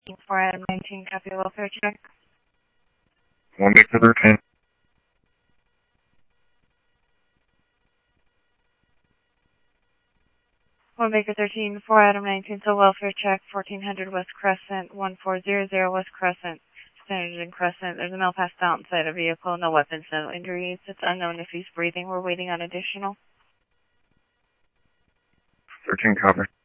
For Adam 19, copy welfare check. 1 Baker 13. One Baker 13, 4 Adam 19, so welfare check, 1400 West Crescent, 1400 West Crescent, Standard Crescent. There's a male passed out inside a vehicle, no weapons, no injuries. It's unknown if he's breathing. We're waiting on additional. 13 copy.